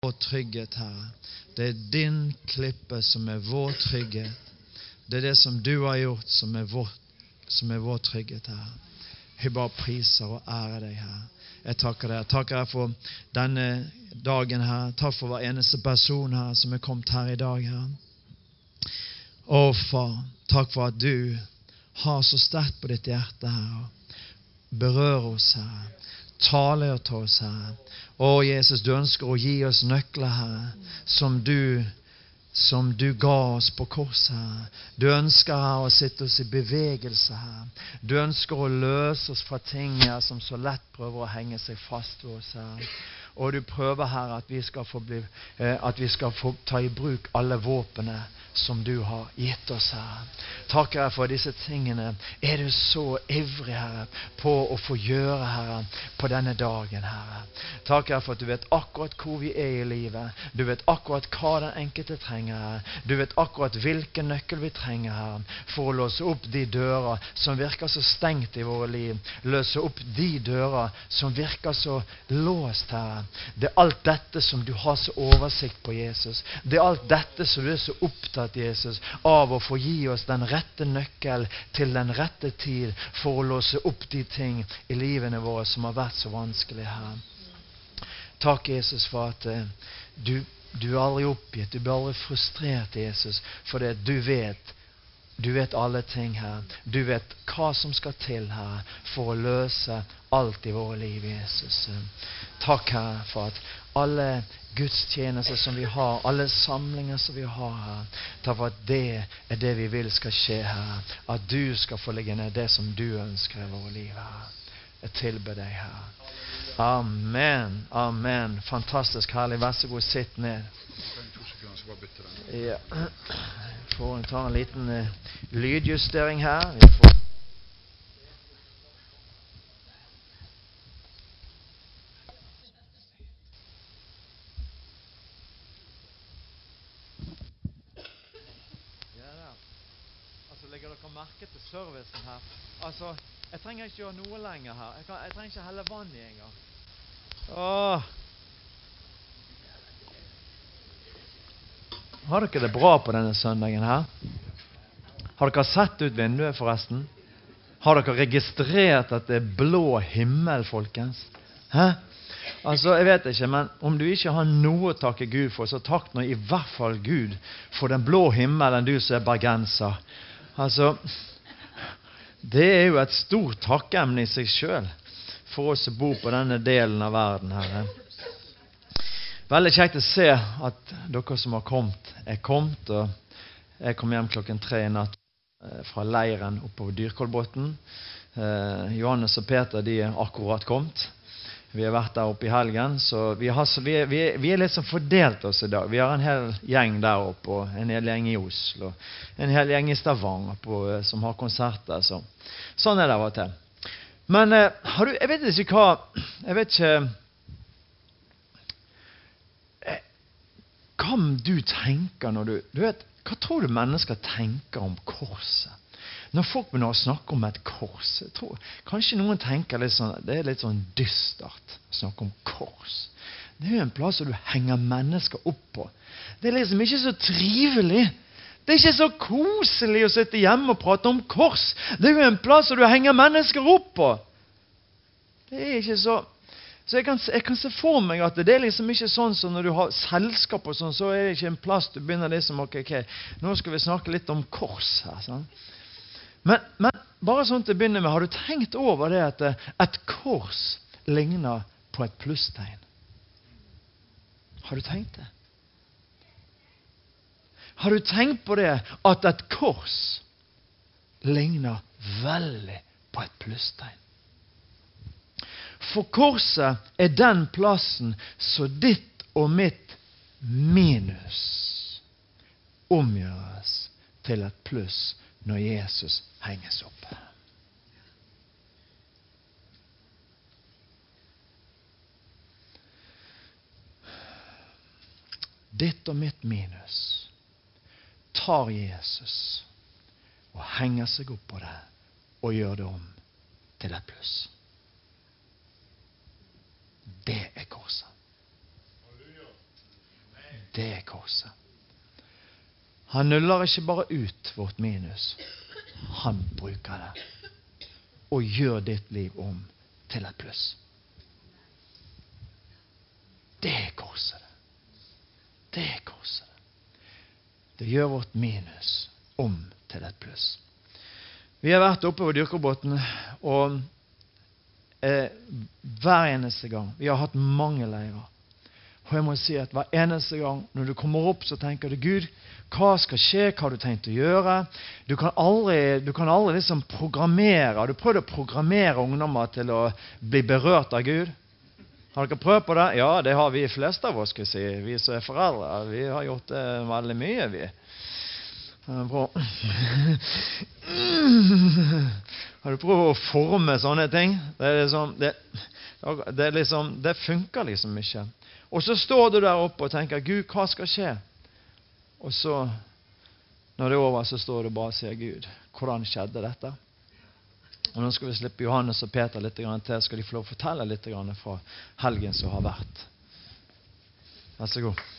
vår trygghet, Herre. Det din klippe som vår trygghet. Det det som du har gjort som vår trygghet, Herre. Jeg bare priser og ærer deg, Herre. Jeg takker deg. Takker deg for denne dagen, Herre. Takk for hver eneste person, Herre, som kommet her i dag, Herre. Å, far, takk for at du har så sterkt på ditt hjerte, Herre. Berør oss, Herre. Taler til oss, Herre. Å, Jesus, du ønsker å gi oss nøkler, Herre, som du ga oss på korset, Herre. Du ønsker, Herre, å sitte oss i bevegelse, Herre. Du ønsker å løse oss fra ting, Herre, som så lett prøver å henge seg fast ved oss, Herre. Og du prøver, Herre, at vi skal få ta i bruk alle våpene som du har gitt oss, Herre. Takker jeg for disse tingene. Du så ivrig, Herre, på å få gjøre, Herre, på denne dagen, Herre. Takker jeg for at du vet akkurat hvor vi i livet. Du vet akkurat hva den enkelte trenger, Herre. Du vet akkurat hvilken nøkkel vi trenger, Herre, for å låse opp de dører som virker så stengt i våre liv. Løse opp de dører som virker så låst, Herre. Det alt dette som du har så oversikt på, Jesus. Det alt dette som du så opptatt, Jesus, av å få gi oss den rette nøkkel til den rette tid for å låse opp de ting i livene våre som har vært så vanskelig, Herre. Takk, Jesus, for at du aldri oppgitt, du blir aldri frustrert, Jesus, for det du vet alle ting, Herre. Du vet hva som skal til, Herre, for å løse alt i våre liv, Jesus. Takk, Herre, for at alle gudstjenester som vi har, alle samlinger som vi har, Herre, takk for at det det vi vil skal skje, Herre. At du skal få legge ned det som du ønsker i våre liv, Herre. Jeg tilber deg, Herre. Amen, amen. Fantastisk herlig. Vær så god, sitt ned. Ja. Får ta en liten lydjustering her. Vi får legger dere merke til servicen her. Altså, jeg trenger ikke gjøre noe lenger her. Jeg trenger ikke helle vann i en gang. Har dere det bra på denne søndagen her? Har dere sett ut vinduet forresten? Har dere registrert at det blå himmel, folkens? Hæ? Altså, jeg vet ikke, men om du ikke har noe å takke Gud for, så takk nå i hvert fall Gud for den blå himmelen, du som bergenser. Altså, det jo et stort takkemne i seg selv for oss som bor på denne delen av verden, Herre. Veldig kjekt å se at dere som har kommet, kommet, og jeg kom hjem 3:00 i natt fra leiren oppover Dyrkolbotn. Johannes og Peter, de akkurat kommet. Vi har vært der oppe i helgen, så vi litt sånn fordelt oss i dag. Vi har en hel gjeng der oppe, og en hel gjeng i Oslo, en hel gjeng i Stavanger som har konserter. Sånn det av og til. Men jeg vet ikke hva du tenker når du vet, hva tror du mennesker tenker om korset? Når folk begynner å snakke om et kors, jeg tror, kanskje noen tenker litt sånn, det litt sånn dystert å snakke om kors. Det jo en plass hvor du henger mennesker opp på. Det liksom ikke så trivelig. Det ikke så koselig å sitte hjemme og prate om kors. Det jo en plass hvor du henger mennesker opp på. Det ikke så... Så jeg kan se for meg at det liksom ikke sånn som når du har selskap og sånn, så det ikke en plass du begynner liksom, ok, nå skal vi snakke litt om kors her, sånn. Men bare sånn til å begynne med, har du tenkt over det at et kors ligner på et plusstegn? Har du tenkt det? Har du tenkt på det at et kors ligner veldig på et plusstegn? For korset den plassen så ditt og mitt minus omgjøres til et pluss når Jesus henges opp. Ditt og mitt minus tar Jesus og henger seg opp på det og gjør det om til et pluss. Det korset. Det korset. Han nuller ikke bare ut vårt minus. Han bruker det. Og gjør ditt liv om til et pluss. Det korset. Det korset. Det gjør vårt minus om til et pluss. Vi har vært oppe på Dyrkerbåten, og hver eneste gang, vi har hatt mange leirer, og jeg må si at hver eneste gang når du kommer opp, så tenker du, Gud, hva skal skje, hva har du tenkt å gjøre? Du kan aldri liksom programmere. Har du prøvd å programmere ungdommer til å bli berørt av Gud? Har dere prøvd på det? Ja, det har vi fleste av oss, skal jeg si. Vi som er foreldre, vi har gjort det veldig mye, vi. Bra. Har du prøvd å forme sånne ting? Det funker liksom ikke. Og så står du der oppe og tenker, Gud, hva skal skje? Og så, når det er over, så står du bare og sier, Gud, hvordan skjedde dette? Og nå skal vi slippe Johannes og Peter litt til, skal de få lov å fortelle litt fra helgen som har vært. Vær så god.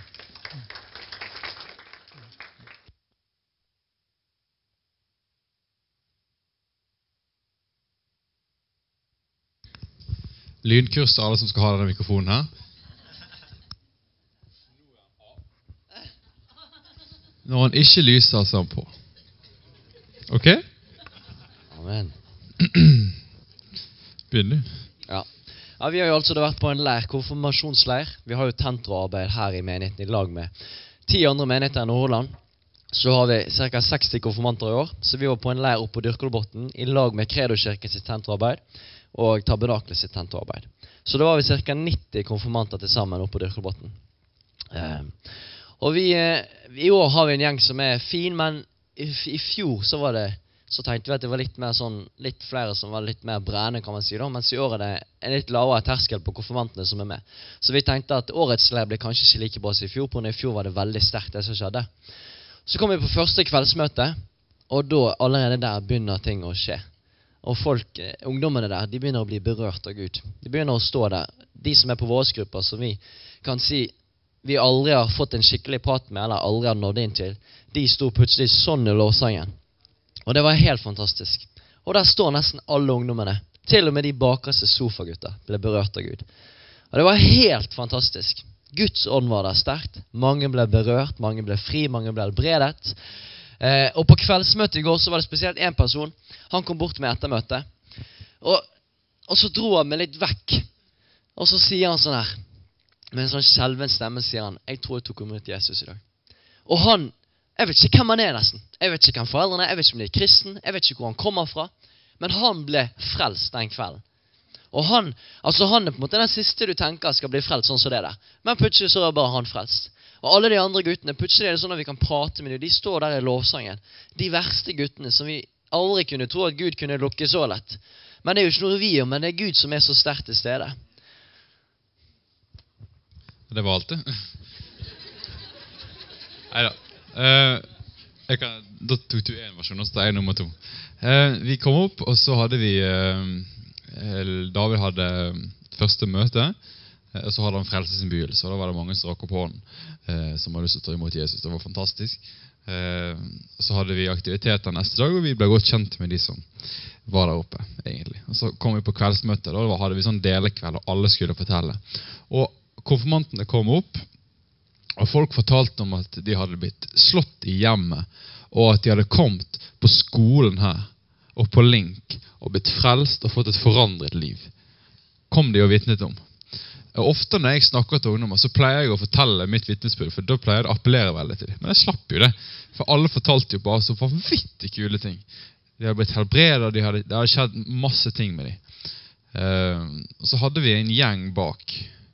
Lydkurs til alle som skal ha denne mikrofonen her. Når han ikke lyser, så er han på. Ok? Amen. Begynner du? Ja, vi har jo altså vært på en konfirmasjonsleir. Vi har jo tentroarbeid her i menigheten i lag med 10 andre menigheter i Nordland. Så har vi ca. 60 konfirmanter i år. Så vi var på en leir oppe på Dyrkerbåten i lag med Kredo-kirken sitt tentroarbeid og Tabernakelet sitt tentroarbeid. Så da var vi ca. 90 konfirmanter til sammen oppe på Dyrkerbåten. Og i år har vi en gjeng som er fin, men i fjor så tenkte vi at det var litt flere som var litt mer brennende, kan man si da, mens i år er det en litt lavere terskel på konfirmantene som er med. Så vi tenkte at årets leir ble kanskje ikke like bra som i fjor, på i fjor var det veldig sterkt det som skjedde. Så kom vi på første kveldsmøte, og da allerede der begynner ting å skje. Og ungdommene der, de begynner å bli berørt av Gud. De begynner å stå der. De som er på våre grupper, som vi kan si vi aldri har fått en skikkelig prat med, eller aldri har nådd inn til, de sto plutselig sånn i lovsangen. Og det var helt fantastisk. Og der står nesten alle ungdommene. Til og med de bakerste sofagutter ble berørt av Gud. Og det var helt fantastisk. Guds ånd var der sterkt. Mange ble berørt, mange ble fri, mange ble helbredet. Og på kveldsmøtet i går så var det spesielt en person. Han kom bort med ettermøte. Og så dro han meg litt vekk. Og så sier han sånn her, med en sånn skjelven stemme sier han, jeg tror jeg tok imot Jesus i dag. Og han, jeg vet ikke hvem han er nesten. Jeg vet ikke hvem foreldrene er, jeg vet ikke om de er kristen, jeg vet ikke hvor han kommer fra. Men han ble frelst den kvelden. Og han er på en måte den siste du tenker skal bli frelst, sånn som det der. Men plutselig så er bare han frelst. Og alle de andre guttene, plutselig er det sånn at vi kan prate med dem. De står der i lovsangen. De verste guttene som vi aldri kunne tro at Gud kunne lukke så lett. Men det er jo ikke noe vi gjør, men det er Gud som er så sterkt til stede. Det var alt det. Neida. Da tok du en versjon, og så tar jeg nummer 2. Vi kom opp, og så hadde vi David hadde første møte, og så hadde han frelsesinnbydelse, og da var det mange som rakk opp hånden, som hadde lyst til å ta imot Jesus. Det var fantastisk. Så hadde vi aktiviteter neste dag, og vi ble godt kjent med de som var der oppe, egentlig. Og så kom vi på kveldsmøte, da hadde vi sånn delekveld, og alle skulle fortelle. Og konfirmantene kom opp, og folk fortalte om at de hadde blitt slått i hjemmet, og at de hadde kommet på skolen her, og på Link, og blitt frelst og fått et forandret liv. Kom de og vitnet om. Og ofte når jeg snakker til ungdommer, så pleier jeg å fortelle mitt vitnesbyrd, for da pleier jeg å appellere veldig til dem. Men jeg slapp jo det, for alle fortalte jo bare så vanvittig kule ting. De hadde blitt helbredet, det hadde skjedd masse ting med dem. Og så hadde vi en gjeng bak.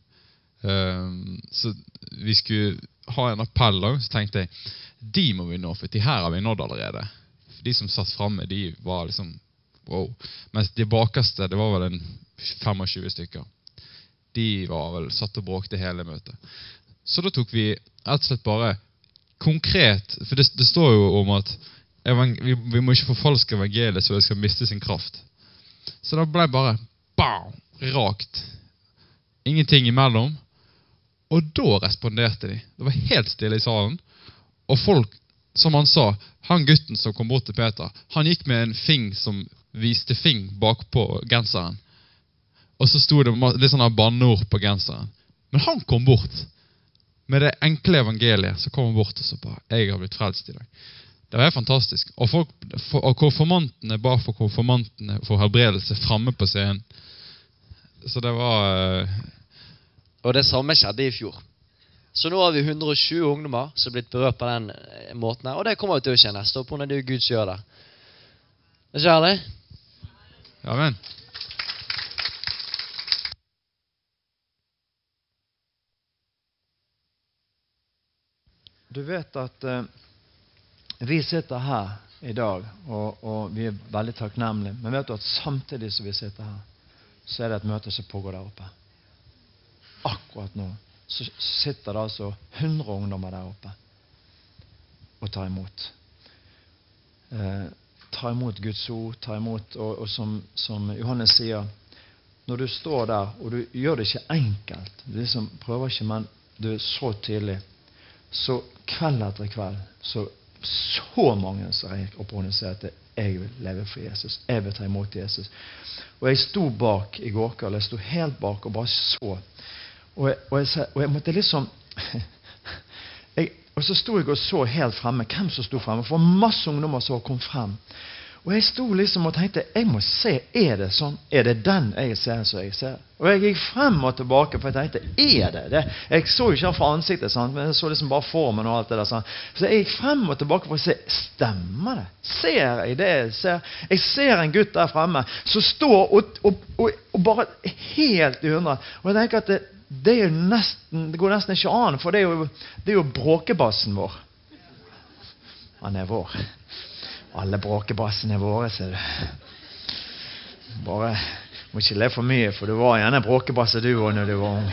Så vi skulle ha en appell da, så tenkte jeg, de må vi nå, for de her har vi nådd allerede. For de som satt fremme, de var liksom, wow. Mens de bakerste, det var vel en 25 stykker. De var vel satt og bråkte hele møtet. Så da tok vi rett og slett bare konkret, for det står jo om at vi må ikke forfalske evangeliet så det skal miste sin kraft. Så da ble bare bam, rakt. Ingenting imellom. Og da responderte de. Det var helt stille i salen. Og folk, som han sa, han gutten som kom bort til Peter, han gikk med en fing som viste fing bak på genseren. Og så stod det litt sånne banneord på genseren. Men han kom bort. Med det enkle evangeliet så kom han bort og så bare, jeg har blitt frelst i dag. Det var fantastisk. Og konfirmantene ba for konfirmantene for helbredelse fremme på scenen. Så det var... Og det samme skjedde i fjor. Så nå har vi 120 ungdommer som er blitt berørt på den måten her. Og det kommer jo til å skje neste år på når det er Gud som gjør det. Er det ikke ærlig? Amen. Du vet at vi sitter her i dag, og vi er veldig takknemlige. Men vet du at samtidig som vi sitter her, så er det et møte som pågår der oppe. Akkurat nå så sitter det altså 100 ungdommer der oppe og tar imot. Ta imot Guds ord, ta imot, og som Johannes sier, når du står der, og du gjør det ikke enkelt, du liksom prøver ikke, men du er så tydelig, så kveld etter kveld, så mange som reier opp hånden og sier at jeg vil leve for Jesus, jeg vil ta imot Jesus. Og jeg sto bak i går kveld, jeg sto helt bak og bare så, og jeg måtte liksom, og så sto jeg og så helt fremme, hvem som sto fremme, for masse ungdommer som kom frem. Og jeg sto liksom og tenkte, jeg må se, er det sånn? Er det den jeg ser som jeg ser? Og jeg gikk frem og tilbake, for jeg tenkte, er det det? Jeg så jo ikke han fra ansiktet, sant? Men jeg så liksom bare formen og alt det der. Sant? Så jeg gikk frem og tilbake for å se, stemmer det? Ser jeg det? Jeg ser en gutt der fremme som står og bare helt i hundre. Og jeg tenker at det går nesten ikke an, for det er jo bråkebassen vår. Han er vår. Alle bråkebassene er våre, ser du. Bare, må ikke le for mye, for du var gjerne bråkebasse du var når du var ung.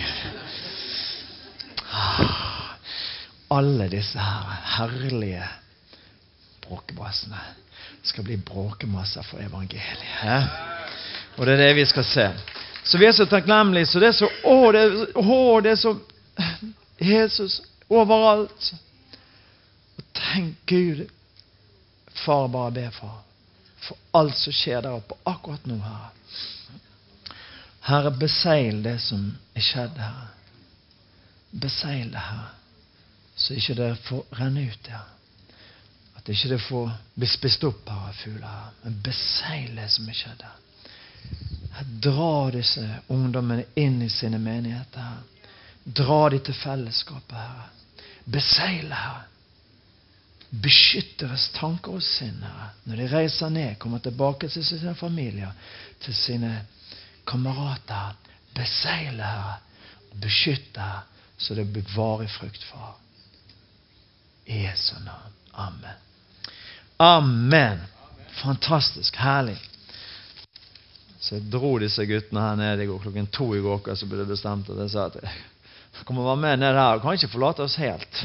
Alle disse her herlige bråkebassene skal bli bråkemasser for evangeliet. Og det er det vi skal se. Så vi er så takknemlige, så det er så, det er så, Jesus, overalt. Og tenk Gud, far, bare be for alt som skjer der oppe akkurat nå, Herre. Herre, beseil det som er skjedd, Herre. Beseil det, Herre. Så ikke det får renne ut, Herre. At ikke det får bli spist opp, Herre, fugler, Herre. Men beseil det som er skjedd, Herre. Dra disse ungdommene inn i sine menigheter, Herre. Dra de til fellesskapet, Herre. Beseil det, Herre. Beskytt deres tanker og sinner når de reiser ned, kommer tilbake til sine familier, til sine kamerater. Beseil Herre, beskytt Herre, så det blir varig frukt for. I Jesu navn. Amen. Amen. Fantastisk, herlig. Så jeg dro disse guttene her ned i går, 2:00 i går, så ble det bestemt at jeg sa at jeg kommer være med ned her, og kan ikke forlate oss helt.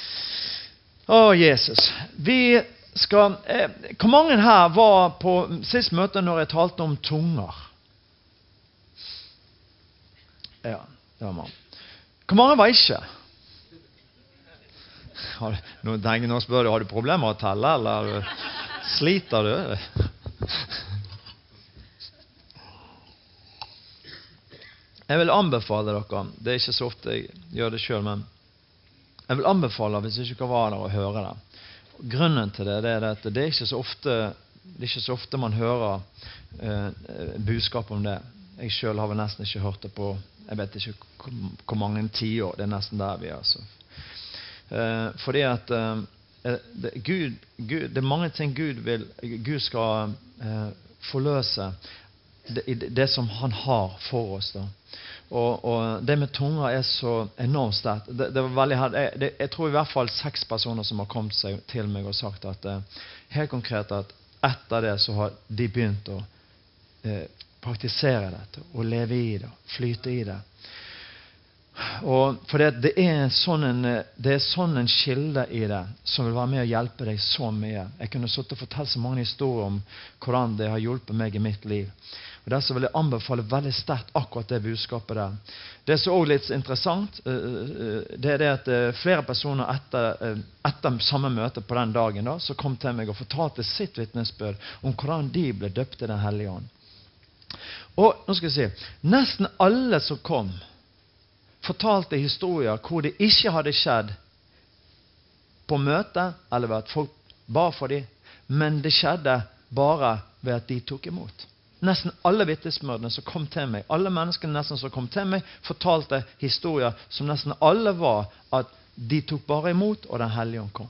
Jesus. Vi skal... hvor mange her var på sist møte når jeg talte om tunger? Ja, det var mange. Hvor mange var ikke? Nå spør du, har du problemer med å telle, eller sliter du? Jeg vil anbefale dere, det er ikke så ofte jeg gjør det selv, men jeg vil anbefale hvis du ikke kan være der og høre det. Grunnen til det er at det er ikke så ofte man hører budskap om det. Jeg selv har vel nesten ikke hørt det på, jeg vet ikke hvor mange 10 år, det er nesten der vi er. Altså. Fordi at det er mange ting Gud skal forløse det som han har for oss da. Og det med tunger er så enormt sterkt. Det var veldig jeg tror i hvert fall 6 personer som har kommet seg til meg og sagt at helt konkret at etter det så har de begynt å praktisere dette og leve i det, flyte i det. For det er sånn en kilde i det, som vil være med å hjelpe deg så mye. Jeg kunne sittet og fortelle så mange historier om hvordan det har hjulpet meg i mitt liv. Og derfor vil jeg anbefale veldig sterkt akkurat det budskapet der. Det som også er litt interessant, det er det at flere personer etter samme møte på den dagen da, så kom til meg og fortalte sitt vitnesbyrd om hvordan de ble døpt i Den hellige ånd. Og nå skal jeg si, nesten alle som kom, fortalte historier hvor det ikke hadde skjedd på møtet, eller ved at folk ba for dem, men det skjedde bare ved at de tok imot. Nesten alle vitnesbyrdene som kom til meg, alle menneskene nesten som kom til meg, fortalte historier som nesten alle var at de tok bare imot, og Den hellige ånd kom.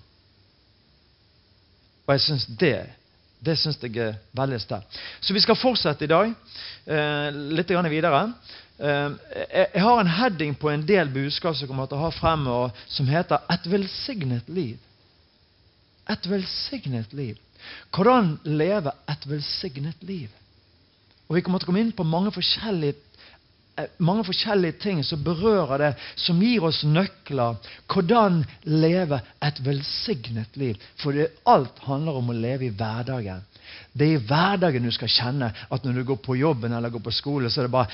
Og jeg synes det synes jeg er veldig sterkt. Så vi skal fortsette i dag, litt grann videre. Jeg har en heading på en del budskap som jeg kommer til å ha frem, som heter Et velsignet liv. Et velsignet liv. Hvordan leve et velsignet liv? Og vi kommer til å komme inn på mange forskjellige ting som berører det, som gir oss nøkler. Hvordan leve et velsignet liv. For alt handler om å leve i hverdagen. Det er i hverdagen du skal kjenne at når du går på jobben eller går på skole, så er det bare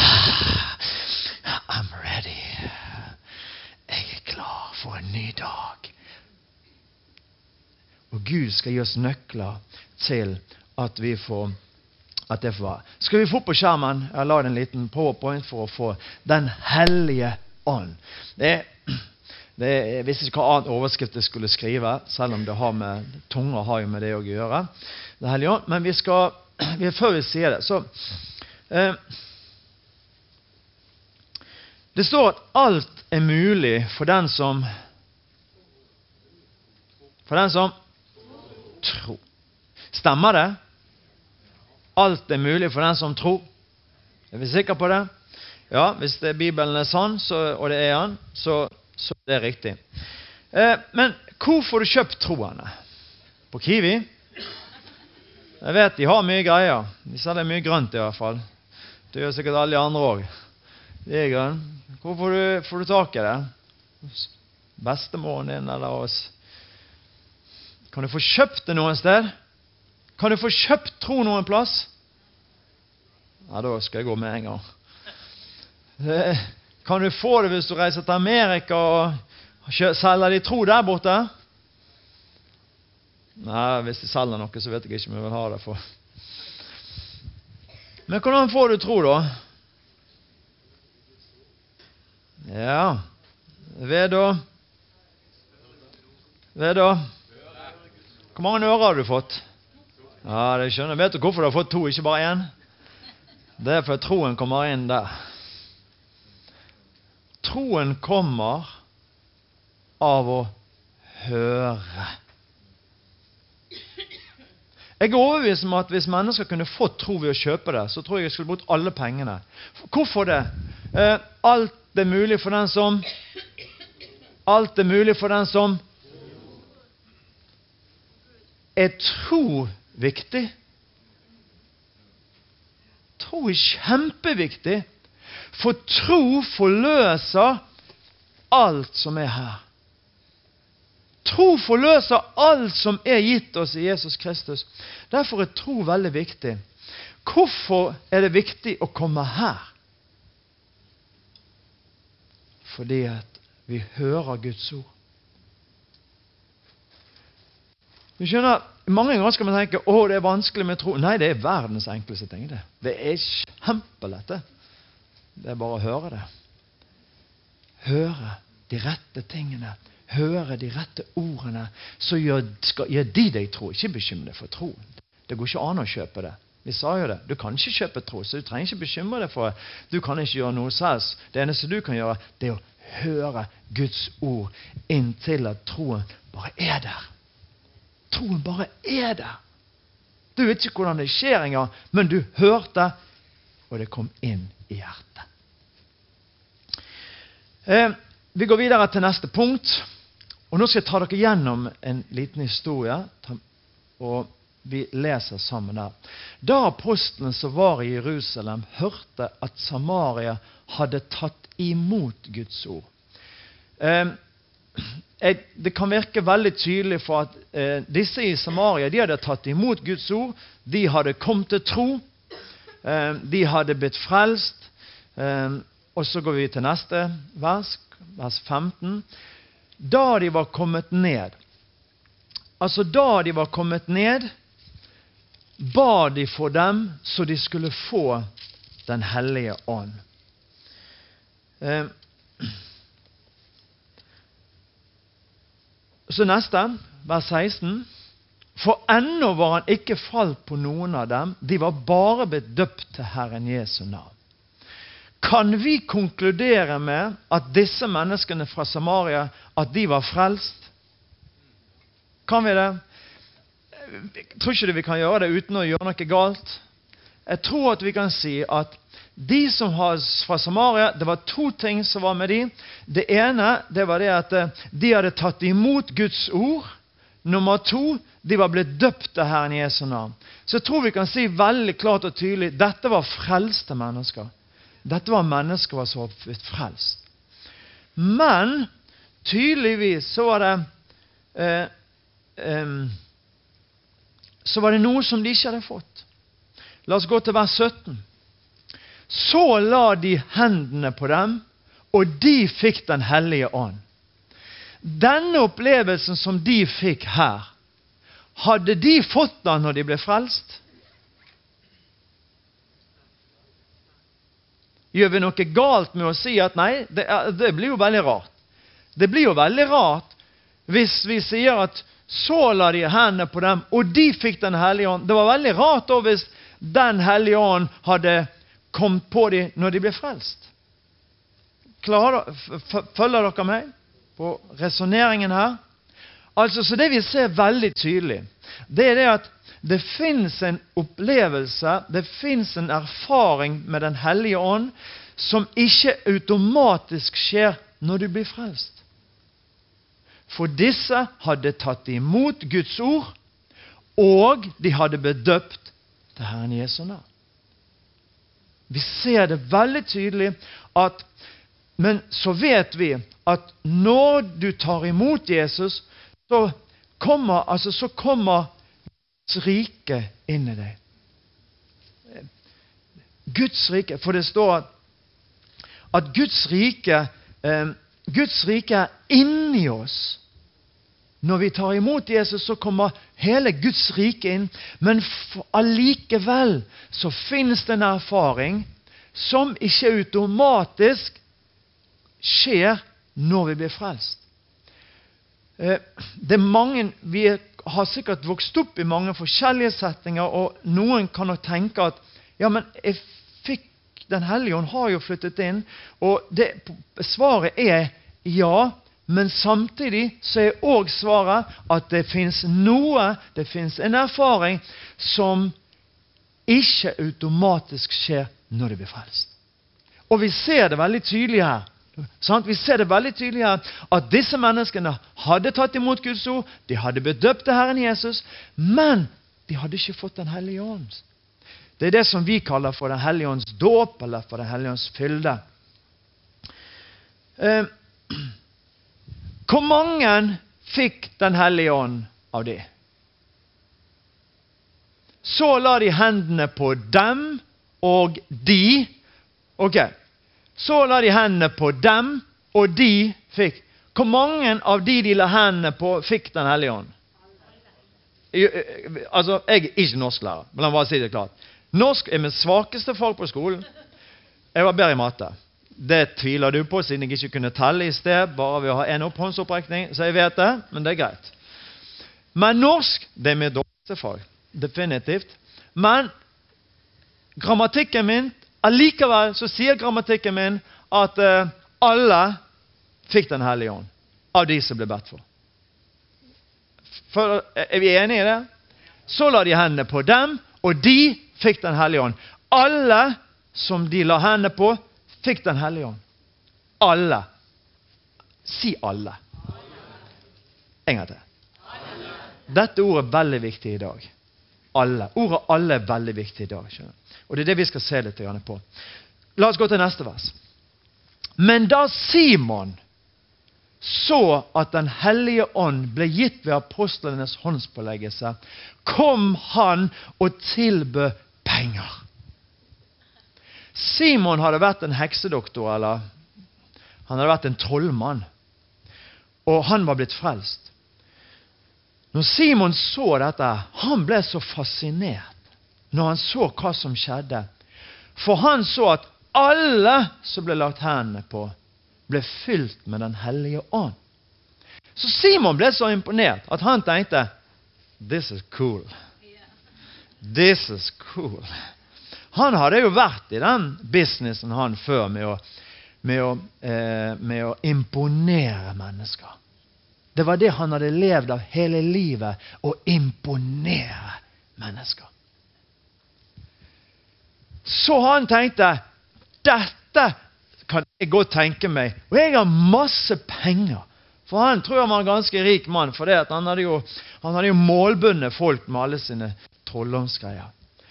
I'm ready. Jeg er klar for en ny dag. Og Gud skal gi oss nøkler til at vi får at det får være. Skal vi få på skjermen? Jeg la en liten PowerPoint for å få Den hellige ånd. Jeg visste ikke hva annet overskrift jeg skulle skrive, selv om det har med tunga har jo med det å gjøre. Den hellige ånd. Men før vi sier det, så det står at alt er mulig for den som tror. Stemmer det? Alt er mulig for den som tror. Er vi sikre på det? Ja, hvis Bibelen er sann, og det er han, så er det riktig. Men hvor får du kjøpt troene? På Kiwi? Jeg vet, de har mye greier. De selger mye grønt i hvert fall. Det gjør sikkert alle de andre også. Det er grønt. Hvor får du tak i det? Bestemoren din eller oss? Kan du få kjøpt det noen sted? Kan du få kjøpt tro noen plass? Ja, da skal jeg gå med en gang. Kan du få det hvis du reiser til Amerika og selger de tro der borte? Nei, hvis de selger noe, så vet jeg ikke om jeg vil ha det for. Men hvordan får du tro da? Ja, ved da. Hvor mange ører har du fått? Ja, det skjønner. Vet du hvorfor du har fått 2, ikke bare 1? Det er for troen kommer inn der. Troen kommer av å høre. Jeg er overbevist om at hvis mennesker kunne fått tro ved å kjøpe det, så tror jeg skulle brukt alle pengene. Hvorfor det? Alt er mulig for den som er tro viktig. Tro er kjempeviktig, for tro forløser alt som er her. Tro forløser alt som er gitt oss i Jesus Kristus. Derfor er tro veldig viktig. Hvorfor er det viktig å komme her? Fordi at vi hører Guds ord. Du skjønner, mange ganger skal man tenke, det er vanskelig med tro. Nei, det er verdens enkleste ting det. Det er kjempelett det. Det er bare å høre det. Høre de rette tingene. Høre de rette ordene. Så gjør de deg tro. Ikke bekymre deg for troen. Det går ikke an å kjøpe det. Vi sa jo det. Du kan ikke kjøpe tro, så du trenger ikke bekymre deg for det. Du kan ikke gjøre noe selv. Det eneste du kan gjøre, det er å høre Guds ord inntil at troen bare er der. Troen bare er der. Du vet ikke hvordan det skjer engang, men du hørte, og det kom inn i hjertet. Vi går videre til neste punkt, og nå skal jeg ta dere gjennom en liten historie, og vi leser sammen der. Da apostlene som var i Jerusalem hørte at Samaria hadde tatt imot Guds ord. Det kan virke veldig tydelig for at disse i Samaria, de hadde tatt imot Guds ord, de hadde kommet til tro, de hadde blitt frelst, og så går vi til neste vers, vers 15. Da de var kommet ned, ba de for dem så de skulle få den hellige ånd. Så neste, vers 16. For ennå var han ikke falt på noen av dem, de var bare blitt døpt til Herren Jesu navn. Kan vi konkludere med at disse menneskene fra Samaria, at de var frelst? Kan vi det? Jeg tror ikke vi kan gjøre det uten å gjøre noe galt. Jeg tror at vi kan si at de som var fra Samaria, det var to ting som var med de. Det ene, det var det at de hadde tatt imot Guds ord. Nummer to, de var blitt døpt til Herren Jesu navn. Så jeg tror vi kan si veldig klart og tydelig, dette var frelste mennesker. Dette var mennesker som var blitt frelst. Men tydeligvis så var det noe som de ikke hadde fått. La oss gå til vers 17. Så la de hendene på dem, og de fikk den hellige ånd. Denne opplevelsen som de fikk her, hadde de fått den når de ble frelst? Gjør vi noe galt med å si at nei, det blir jo veldig rart. Det blir jo veldig rart hvis vi sier at så la de hendene på dem, og de fikk den hellige ånd. Det var veldig rart da hvis den hellige ånd hadde kommet på dem når de ble frelst. Følger dere meg på resoneringen her? Altså, så det vi ser veldig tydelig, det er det at det finnes en opplevelse, det finnes en erfaring med den hellige ånd, som ikke automatisk skjer når du blir frelst. For disse hadde tatt imot Guds ord, og de hadde bedøpt til Herren Jesu navn. Vi ser det veldig tydelig at, men så vet vi at når du tar imot Jesus, så kommer Guds rike inn i deg. Guds rike, for det står at Guds rike er inni oss. Når vi tar imot Jesus, så kommer hele Guds rike inn, men allikevel så finnes det en erfaring som ikke automatisk skjer når vi blir frelst. Det er mange, vi har sikkert vokst opp i mange forskjellige settinger, og noen kan nok tenke at ja, men jeg fikk den hellige ånd, har jo flyttet inn, og svaret er ja, men samtidig så er også svaret at det finnes en erfaring som ikke automatisk skjer når det blir frelst. Og vi ser det veldig tydelig her. Sant? Vi ser det veldig tydelig her at disse menneskene hadde tatt imot Guds ord, de hadde bedøpt til Herren Jesus, men de hadde ikke fått den hellige ånd. Det er det som vi kaller for den hellige ånds dåp, eller for den hellige ånds fylde. Hvor mange fikk den hellige ånd av det? Så la de hendene på dem, og de, så la de hendene på dem, og de fikk. Hvor mange av de la hendene på, fikk den hellige ånd? Altså, jeg er ikke norsklærer, men la meg bare si det klart. Norsk er min svakeste fag på skolen. Jeg var bedre i matte. Det tviler du på, siden jeg ikke kunne telle i sted, bare ved å ha en håndsopprekning, så jeg vet det, men det er greit. Men norsk, det er mitt dårligste fag, definitivt. Men grammatikken min, allikevel så sier grammatikken min at alle fikk den hellige ånd, av de som ble bedt for. Er vi enige i det? Så la de hendene på dem, og de fikk den hellige ånd. Alle som de la hendene på, fikk den hellige ånd. Alle. Si alle. En gang til. Dette ordet er veldig viktig i dag. alle. Ordet alle er veldig viktig i dag. Skjønner? Og det er det vi skal se litt grann på. La oss gå til neste vers. Men da Simon så at den hellige ånd ble gitt ved apostlenes håndspåleggelse, kom han og tilbød penger. Simon hadde vært en heksedoktor, eller han hadde vært en trollmann, og han var blitt frelst. Når Simon så dette, han ble så fascinert når han så hva som skjedde. For han så at alle som ble lagt hendene på, ble fylt med den hellige ånd. Så Simon ble så imponert at han tenkte, this is cool. This is cool. Han hadde jo vært i den businessen han før med å imponere mennesker. Det var det han hadde levd av hele livet, å imponere mennesker. Så han tenkte, dette kan jeg godt tenke meg, og jeg har masse penger. For han tror han var en ganske rik mann, for det at han hadde jo målbundet folk med alle sine trolldomsgreier.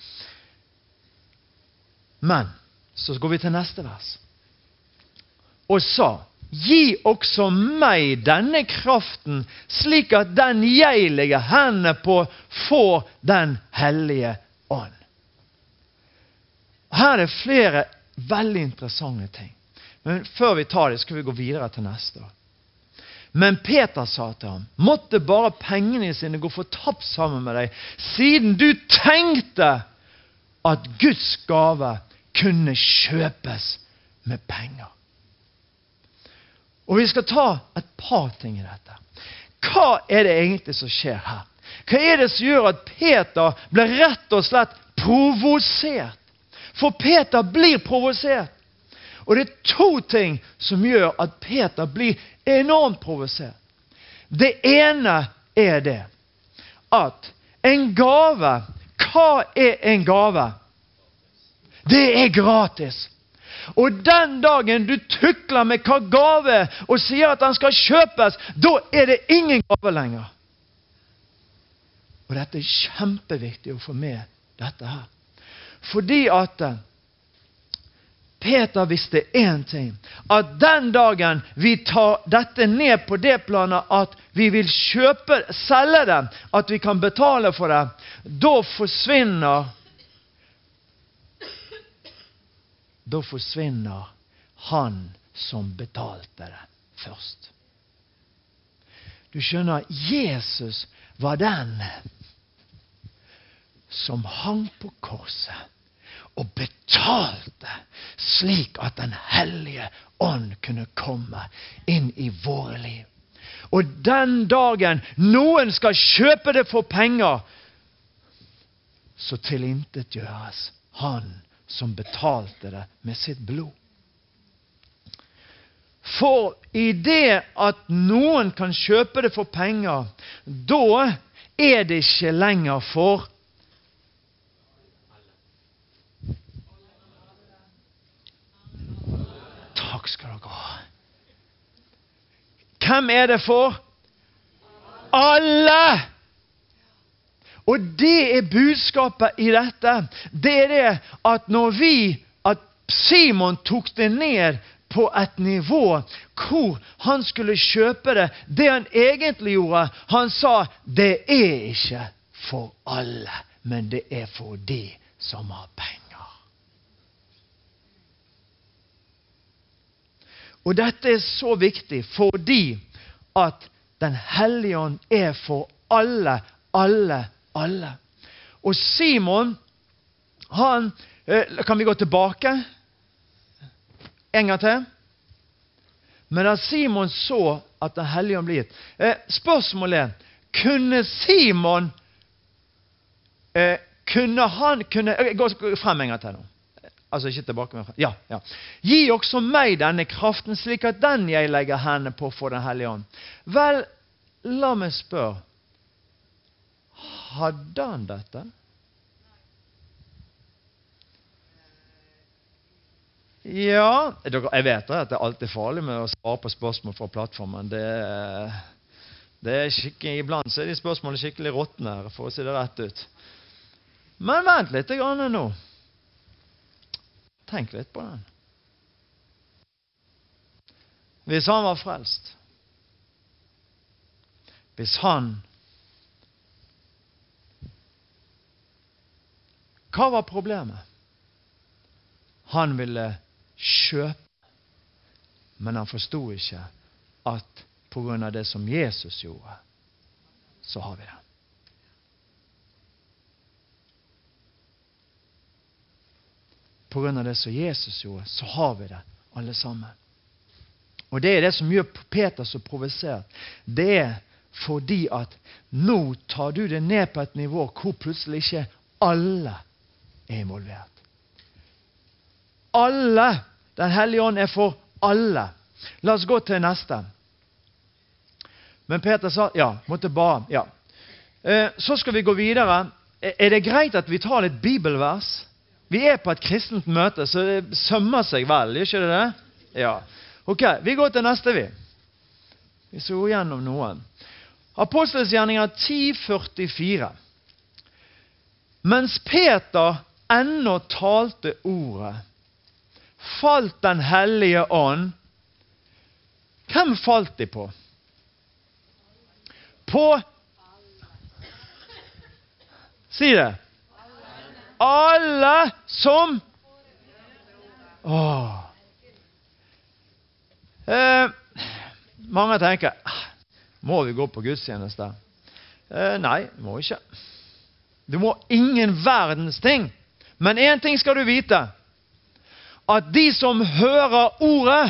Men, så går vi til neste vers. Og sa, gi også meg denne kraften, slik at den jeg legger hendene på, får den hellige ånd. Her er det flere veldig interessante ting. Men før vi tar det, skal vi gå videre til neste år. Men Peter sa til ham, måtte bare pengene sine gå fortapt sammen med deg, siden du tenkte at Guds gave kunne kjøpes med penger. Og vi skal ta et par ting i dette. Hva er det egentlig som skjer her? Hva er det som gjør at Peter ble rett og slett provosert? For Peter blir provosert. Og det er to ting som gjør at Peter blir enormt provosert. Det ene er det at en gave, hva er en gave? Det er gratis. Og den dagen du tukler med hva gave og sier at den skal kjøpes, da er det ingen gave lenger. Og dette er kjempeviktig å få med dette her. Fordi at Peter visste en ting, at den dagen vi tar dette ned på det planet at vi vil selge det, at vi kan betale for det, da forsvinner han som betalte det først. Du skjønner, Jesus var den som hang på korset og betalte slik at den hellige ånd kunne komme inn i våre liv. Og den dagen noen skal kjøpe det for penger, så tilintetgjøres han som betalte det med sitt blod. For i det at noen kan kjøpe det for penger, da er det ikke lenger for Takk skal dere ha. Hvem er det for? Alle! Og det er budskapet i dette. Det er det at at Simon tok det ned på et nivå hvor han skulle kjøpe det, det han egentlig gjorde, han sa, det er ikke for alle, men det er for de som har penger. Og dette er så viktig fordi at den hellige ånd er for alle, alle, alle. Og Simon, han, kan vi gå tilbake? En gang til. Men da Simon så at den hellige ånd ble gitt. Spørsmålet er, kunne Simon, gå frem en gang til nå. Altså ikke tilbake med. Ja. Gi også meg denne kraften, slik at den jeg legger hendene på for den hellige ånd. Vel, la meg spørre. Hadde han dette? Ja, jeg vet at det er alltid farlig med å svare på spørsmål fra plattformen. Det er skikkelig, iblant så er de spørsmålene skikkelig råttende, for å si det rett ut. Men vent litt grann nå. Tenk litt på den. Hvis han var frelst, hvis han, hva var problemet? Han ville kjøpe, men han forstod ikke at på grunn av det som Jesus gjorde, så har vi det. På grunn av det som Jesus gjorde, så har vi det alle sammen. Og det er det som gjør Peter så provosert. Det er fordi at nå tar du det ned på et nivå hvor plutselig ikke alle er involvert. Alle. Den hellige ånd er for alle. La oss gå til neste. Men Peter sa, måtte bare, Så skal vi gå videre. Er det greit at vi tar litt bibelvers? Vi er på et kristent møte, så det sømmer seg vel, ikke det det? Ja. Ok, vi går til neste vi. Vi skal gå gjennom noen. Apostelgjerninger 10:44. Mens Peter ennå talte ordet, falt den hellige ånd. Hvem falt de på? På? Si det. Alle som mange tenker, må vi gå på gudstjeneste? Nei, må ikke. Du må ingen verdens ting. Men en ting skal du vite, at de som hører ordet,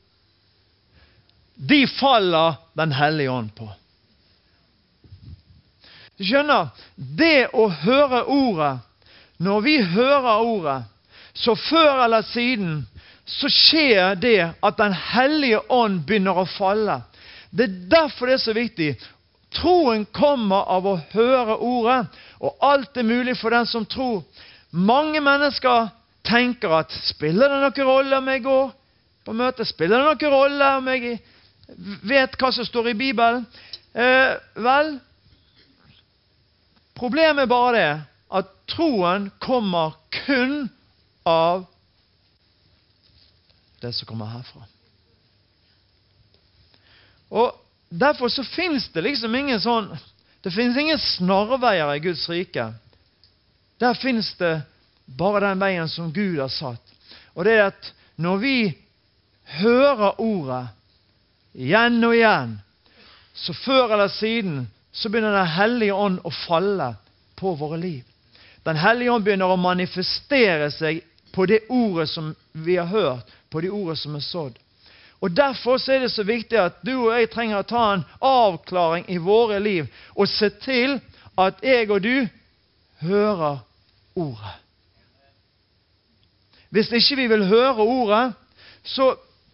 de faller den hellige ånd på. Du skjønner, det å høre ordet, når vi hører ordet, så før eller siden, så skjer det at den hellige ånd begynner å falle. Det er derfor det er så viktig. Troen kommer av å høre ordet, og alt er mulig for den som tror. Mange mennesker tenker at, spiller det noen rolle om jeg går på møte? Spiller det noen rolle om jeg vet hva som står i Bibelen? Vel, problemet er bare det, at troen kommer kun av det som kommer herfra. Og derfor så finnes det liksom ingen sånn, det finnes ingen snarveier i Guds rike. Der finnes det bare den veien som Gud har satt. Og det er at når vi hører ordet igjen og igjen, så før eller siden, så begynner den hellige ånd å falle på våre liv. Den hellige ånd begynner å manifestere seg på det ordet som vi har hørt, på de ordet som er sådd. Og derfor så er det så viktig at du og jeg trenger å ta en avklaring i våre liv, og se til at jeg og du hører ordet. Hvis ikke vi vil høre ordet, så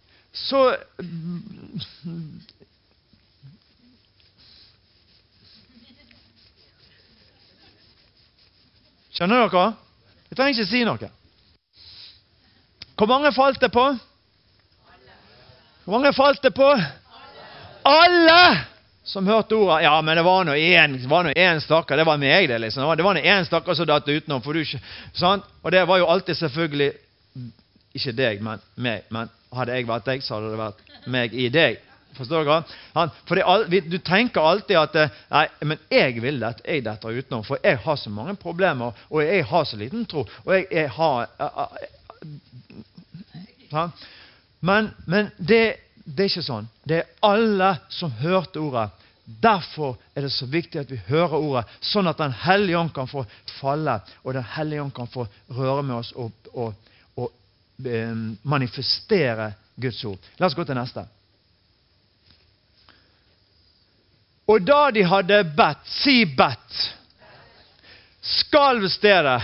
skjønner dere? Jeg trenger ikke si noe. Hvor mange falt det på? Hvor mange falt det på? Alle som hørte ordet. Ja, men det var nå en stakker. Det var meg det, liksom. Det var nå en stakker som datt utenom. For du, sant? Og det var jo alltid selvfølgelig, ikke deg, men meg. Men hadde jeg vært deg, så hadde det vært meg i deg. Forstår dere? For du tenker alltid at nei, men jeg vil det, jeg detter utenom, for jeg har så mange problemer, og jeg har så liten tro, og jeg har men det er ikke sånn. Det er alle som hørte ordet. Derfor er det så viktig at vi hører ordet, sånn at den hellige ånd kan få falle, og den hellige ånd kan få røre med oss og manifestere Guds ord. La oss gå til neste. Og da de hadde bedt, si bedt, skalv stedet.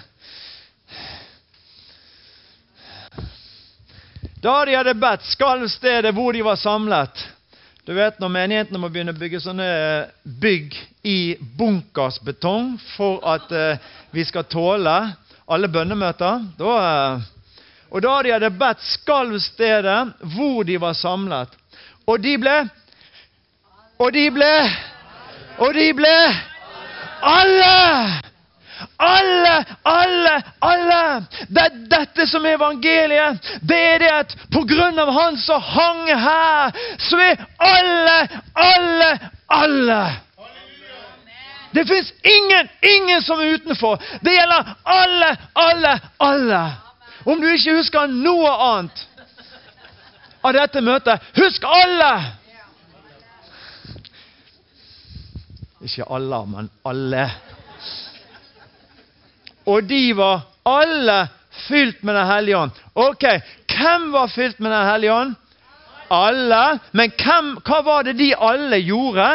Da de hadde bedt, skalv stedet hvor de var samlet. Du vet, når menighetene må begynne å bygge sånne bygg i bunkersbetong for at vi skal tåle alle bønnemøter, og da de hadde bedt, skalv stedet hvor de var samlet. Og de ble alle alle. Det er dette som er evangeliet. Det er det at på grunn av han som hang her, så er alle. Det finnes ingen som er utenfor. Det gjelder alle. Om du ikke husker noe annet av dette møtet, husk alle. Ikke alle, men alle. Og de var alle fylt med Den hellige ånd. Ok, hvem var fylt med Den hellige ånd? Alle. Men hva var det de alle gjorde?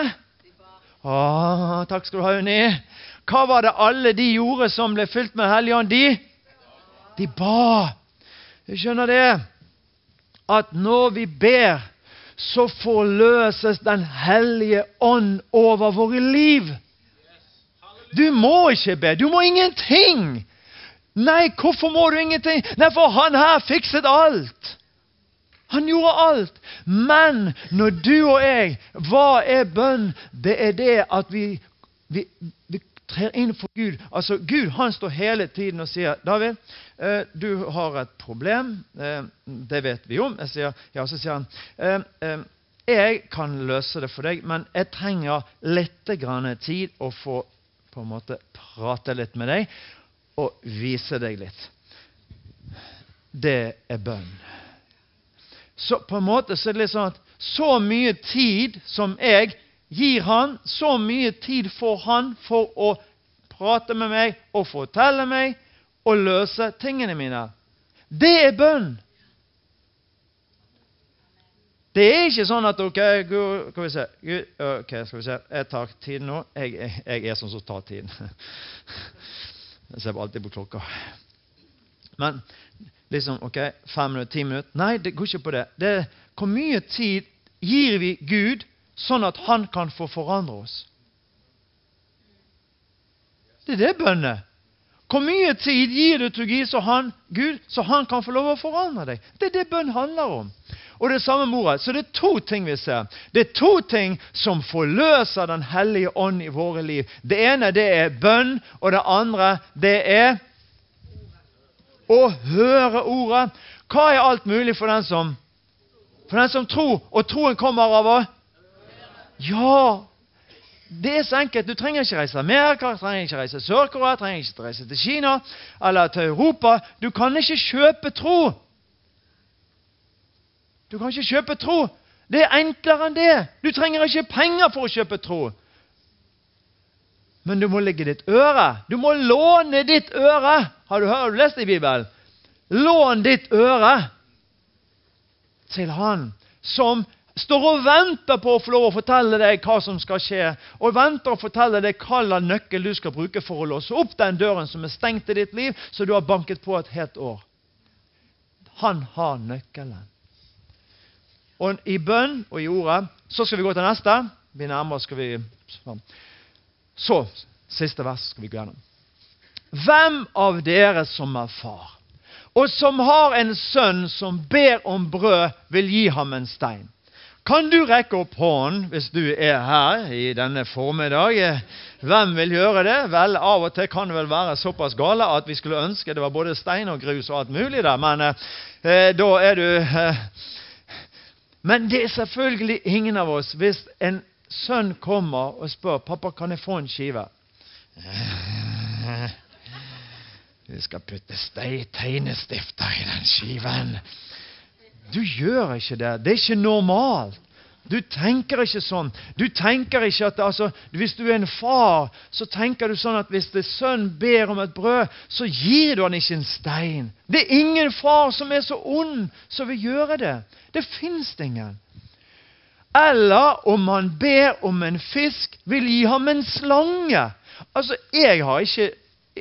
Takk skal du ha, Unni. Hva var det alle de gjorde som ble fylt med Den hellige ånd? De ba. Du skjønner det? At når vi ber, så forløses Den hellige ånd over våre liv. Du må ikke be. Du må ingenting. Nei, hvorfor må du ingenting? Nei, for han her fikset alt. Han gjorde alt. Men når du og jeg, hva er bønn? Det er det at vi trer inn for Gud. Altså, Gud, han står hele tiden og sier, David, du har et problem. Det vet vi om. Jeg sier, ja, så sier han, jeg kan løse det for deg, men jeg trenger litt grann tid å få på en måte prate litt med deg og vise deg litt. Det er bønn. Så på en måte så er det litt sånn at så mye tid som jeg gir han, så mye tid får han for å prate med meg og fortelle meg og løse tingene mine. Det er bønn. Det er ikke sånn at, ok, Gud, skal vi se, jeg tar tiden nå. Jeg er sånn som tar tiden. Jeg ser alltid på klokka. Men liksom, ok, 5 minutter, 10 minutter. Nei, det går ikke på det. Det er hvor mye tid gir vi Gud sånn at han kan få forandre oss. Det er det bønnet. Hvor mye tid gir du til Gud så han kan få lov å forandre deg? Det er det bønn handler om. Og det samme mordet. Så det er 2 ting vi ser. Det er 2 ting som forløser Den hellige ånd i våre liv. Det ene, det er bønn, og det andre, det er å høre ordet. Hva er alt mulig for den som tror? Og troen kommer av å? Ja, det er så enkelt. Du trenger ikke reise til Amerika, du trenger ikke reise til Sør-Korea, du trenger ikke reise til Kina eller til Europa. Du kan ikke kjøpe tro. Du kan ikke kjøpe tro. Det er enklere enn det. Du trenger ikke penger for å kjøpe tro. Men du må legge ditt øre. Du må låne ditt øre. Har du lest det i Bibelen? Lån ditt øre til han som står og venter på å få lov å fortelle deg hva som skal skje, og venter å fortelle deg hva slags nøkkel du skal bruke for å låse opp den døren som er stengt i ditt liv, så du har banket på et helt år. Han har nøkkelen. Og i bønn og i ordet, så skal vi gå til neste. Vi nærmer oss, Så, siste vers skal vi gå gjennom. Hvem av dere som er far, og som har en sønn som ber om brød, vil gi ham en stein? Kan du rekke opp hånden hvis du er her i denne formiddag? Hvem vil gjøre det? Vel, av og til kan det vel være såpass gale at vi skulle ønske det var både stein og grus og alt mulig der, men da er du... Men det er selvfølgelig ingen av oss. Hvis en sønn kommer og spør, pappa, kan jeg få en skive? Vi skal putte tegnestifter i den skiven. Du gjør ikke det. Det er ikke normalt. Du tenker ikke sånn. Du tenker ikke at, hvis du er en far, så tenker du sånn at hvis det sønn ber om et brød, så gir du han ikke en stein. Det er ingen far som er så ond som vil gjøre det. Det finnes ingen. Eller om han ber om en fisk, vil gi ham en slange. Jeg har ikke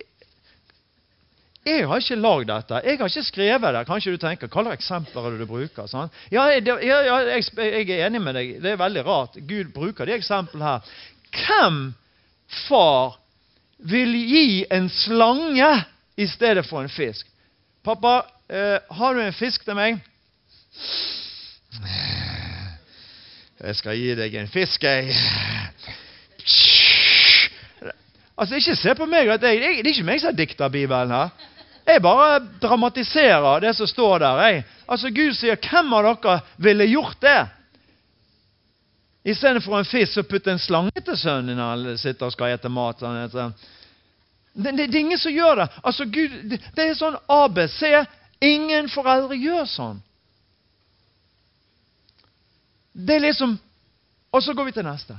laget dette. Jeg har ikke skrevet det. Kanskje du tenker, hva slags eksempler er det du bruker? Sånn? Ja, jeg er enig med deg. Det er veldig rart. Gud bruker de eksemplene her. Hvem far vil gi en slange i stedet for en fisk? Pappa, har du en fisk til meg? Jeg skal gi deg en fisk, jeg. Altså, ikke se på meg at det er ikke meg som dikter Bibelen her. Jeg bare dramatiserer det som står der. Altså, Gud sier, hvem av dere ville gjort det? I stedet for en fisk, så putte en slange til sønnen når han sitter og skal ete mat. Det er ingen som gjør det. Altså, Gud, det er sånn ABC. Ingen foreldre gjør sånn. Det er liksom, og så går vi til neste.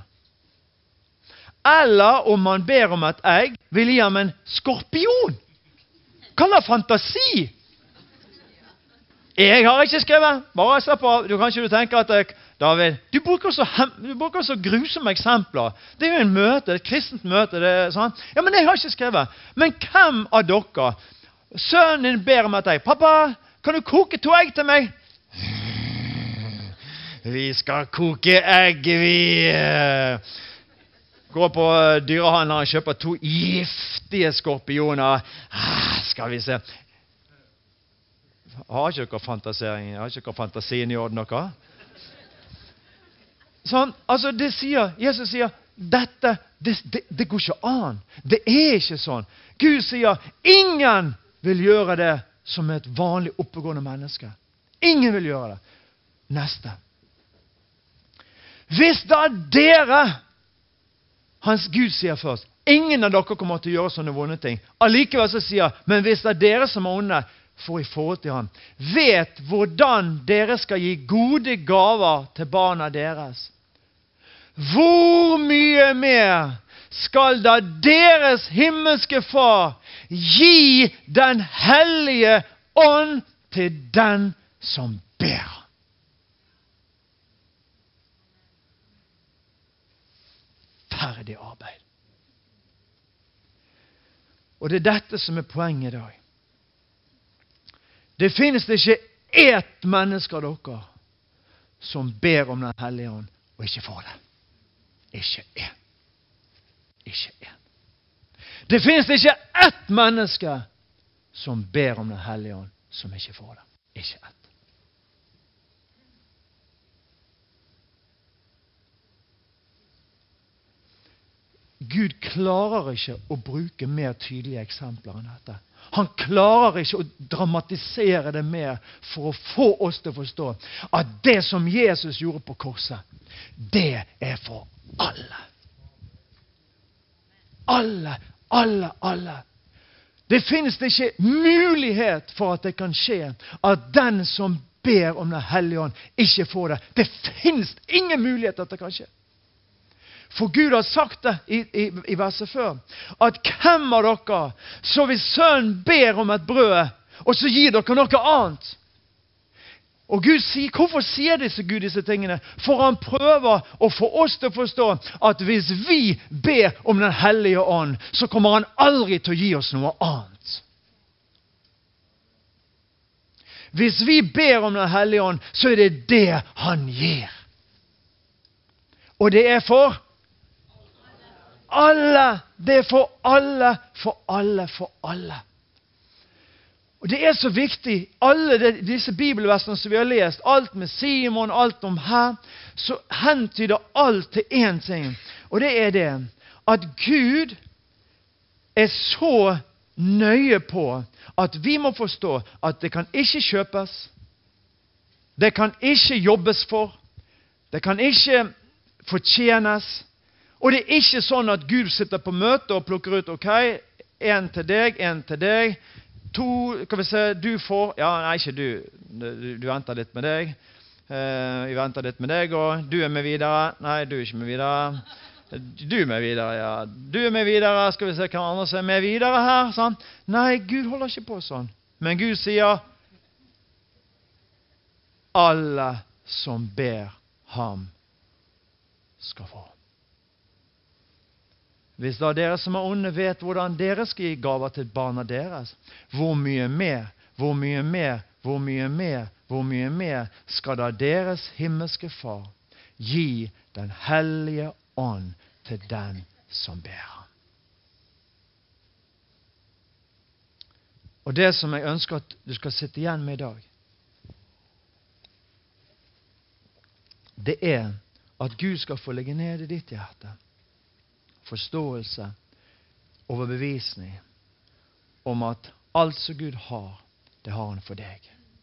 Eller om man ber om et egg, vil gi ham en skorpion. Kall det fantasi. Jeg har ikke skrevet. Bare se på, kanskje du tenker at David, du bruker så grusomme eksempler. Det er jo en møte, et kristent møte. Det er sånn. Ja, men jeg har ikke skrevet. Men hvem av dere, sønnen din ber om et egg. Pappa, kan du koke 2 egg til meg? Vi skal koke egg, vi går på dyrehandleren og kjøper 2 giftige skorpioner. Skal vi se. Har ikke dere fantasien i orden dere? Sånn, altså Jesus sier, dette, det går ikke an. Det er ikke sånn. Gud sier, ingen vil gjøre det som et vanlig oppegående menneske. Ingen vil gjøre det. Neste. Hvis da dere, Gud sier først, ingen av dere kommer til å gjøre sånne vonde ting. Allikevel så sier, men hvis da dere som er onde, for i forhold til ham, vet hvordan dere skal gi gode gaver til barna deres. Hvor mye mer skal da deres himmelske far gi den hellige ånd til den som ber? Ferdig arbeid. Og det er dette som er poenget i dag. Det finnes ikke ett menneske av dere som ber om den hellige ånd og ikke får det. Ikke en. Ikke en. Det finnes ikke ett menneske som ber om den hellige ånd som ikke får det. Ikke ett. Gud klarer ikke å bruke mer tydelige eksempler enn dette. Han klarer ikke å dramatisere det mer for å få oss til å forstå at det som Jesus gjorde på korset, det er for alle. Alle, alle, alle. Det finnes ikke mulighet for at det kan skje at den som ber om den hellige ånd ikke får det. Det finnes ingen mulighet at det kan skje. For Gud har sagt det i verset før, at hvem av dere, så hvis sønnen ber om et brød, og så gir dere noe annet. Og Gud sier, hvorfor sier Gud disse tingene? For han prøver å få oss til å forstå at hvis vi ber om den hellige ånd, så kommer han aldri til å gi oss noe annet. Hvis vi ber om den hellige ånd, så er det det han gir. Og det er for alle. Det er for alle, for alle, for alle. Og det er så viktig, alle disse bibelversene som vi har lest, alt med Simon, alt om her, så hentyder alt til én ting. Og det er det, at Gud er så nøye på at vi må forstå at det kan ikke kjøpes, det kan ikke jobbes for, det kan ikke fortjenes, og det er ikke sånn at Gud sitter på møte og plukker ut, ok, en til deg, 2, kan vi se, du får, ja, nei, ikke du venter litt med deg, vi venter litt med deg, og du er med videre, nei, du er ikke med videre, du er med videre, ja, du er med videre, skal vi se hva andre som er med videre her, sånn. Nei, Gud holder ikke på sånn, men Gud sier, alle som ber ham skal få. Hvis da dere som er onde vet hvordan dere skal gi gaver til barna deres, hvor mye mer, hvor mye mer, hvor mye mer, hvor mye mer skal da deres himmelske far gi den hellige ånd til den som ber ham. Og det som jeg ønsker at du skal sitte igjen med i dag, det er at Gud skal få legge ned i ditt hjerte forståelse overbevisning om at alt som Gud har, det har han for deg.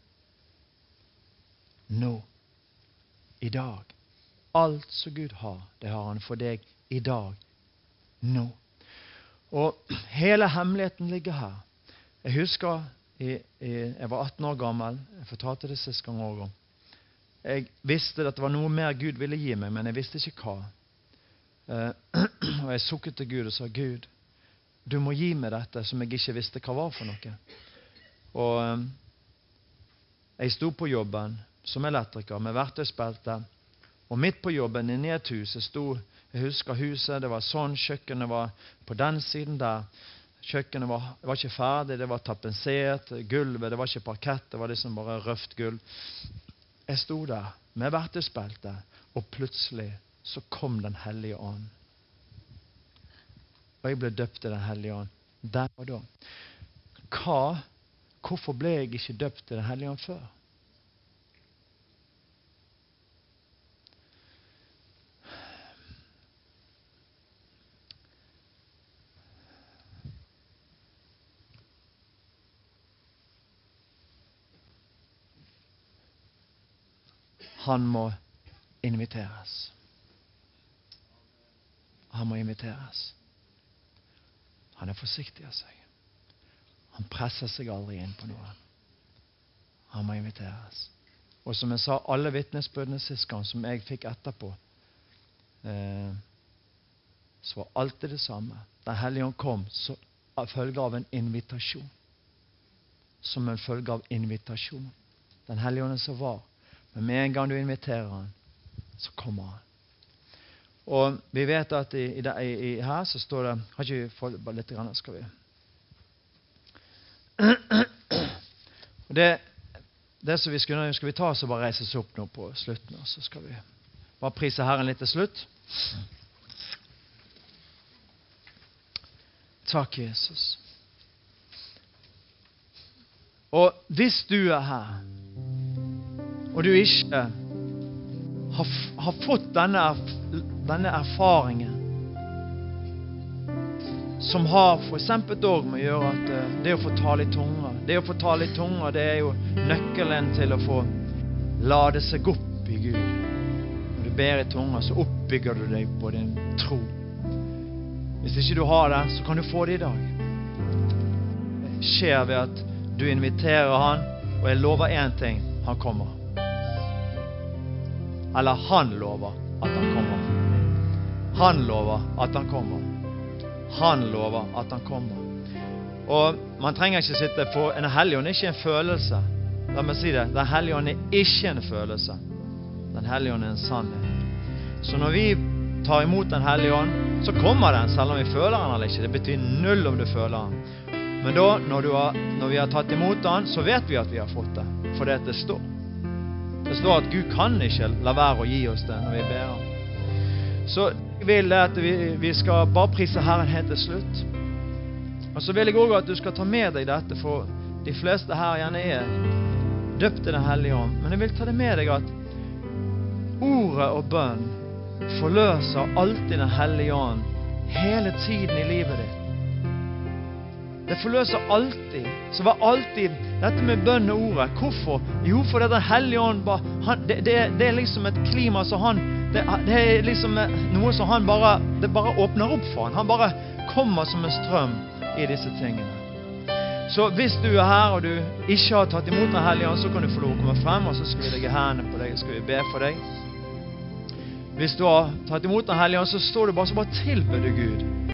Nå. I dag. Alt som Gud har, det har han for deg i dag. Nå. Og hele hemmeligheten ligger her. Jeg husker, jeg var 18 år gammel, jeg fortalte det sist gang også. Jeg visste at det var noe mer Gud ville gi meg, men jeg visste ikke hva. Og jeg sukket til Gud og sa, Gud, du må gi meg dette som jeg ikke visste hva var for noe. Og jeg sto på jobben som elektriker med verktøysbelte, og midt på jobben inne i et hus, jeg husker huset, det var sånn, kjøkkenet var på den siden der, kjøkkenet var ikke ferdig, det var tapensert, gulvet, det var ikke parkett, det var liksom bare røft gulv. Jeg sto der med verktøysbelte, og plutselig så kom Den hellige ånd. Og jeg ble døpt i Den hellige ånd. Der og da. Hvorfor ble jeg ikke døpt i Den hellige ånd før? Han må inviteres. Han må inviteres. Han forsiktig av seg. Han presser seg aldri inn på noe. Han må inviteres. Og som jeg sa, alle vitnesbyrden sist gang som jeg fikk etterpå, så var alltid det samme. Den hellige ånd kom så følge av en invitasjon. Som en følge av invitasjon. Den hellige ånden som var. Men med en gang du inviterer han, så kommer han. Og vi vet at her så står det, har ikke vi fått bare litt grann, skal vi. Og det som vi skal vi ta oss og bare reise oss opp nå på slutten, og så skal vi bare prise Herren litt til slutt. Takk, Jesus. Og hvis du her, og du ikke har fått denne erfaringen, som har for eksempel dog med å gjøre at det å få tale i tunger, det er jo nøkkelen til å få lade seg opp i Gud. Når du ber i tunger, så oppbygger du deg på din tro. Hvis ikke du har det, så kan du få det i dag. Det skjer ved at du inviterer han, og jeg lover en ting, han kommer. Eller han lover at han kommer. Han lover at han kommer. Han lover at han kommer. Og man trenger ikke sitte på, en hellig ånd er ikke en følelse. La meg si det, den hellige ånd er ikke en følelse. Den hellige ånd er en sannhet. Så når vi tar imot den hellige ånd, så kommer den, selv om vi føler den eller ikke. Det betyr null om du føler den. Men da, når vi har tatt imot den, så vet vi at vi har fått det. For det står. Det står at Gud kan ikke la være å gi oss det når vi ber ham. Så jeg vil at vi skal bare prise Herren helt til slutt. Og så vil jeg også at du skal ta med deg dette, for de fleste her gjerne er døpt i Den hellige ånd. Men jeg vil ta det med deg at ordet og bønn forløser alltid Den hellige ånd hele tiden i livet ditt. Det forløser alltid. Så var alltid dette med bønn og ordet. Hvorfor? Jo, for det Den hellige ånd det er liksom et klima så det er liksom noe som det bare åpner opp for han. Han bare kommer som en strøm i disse tingene. Så hvis du er her og du ikke har tatt imot Den hellige ånd, så kan du få lov å komme frem, og så skal vi legge hendene på deg, og skal vi be for deg. Hvis du har tatt imot Den hellige ånd, så står du bare tilber du Gud.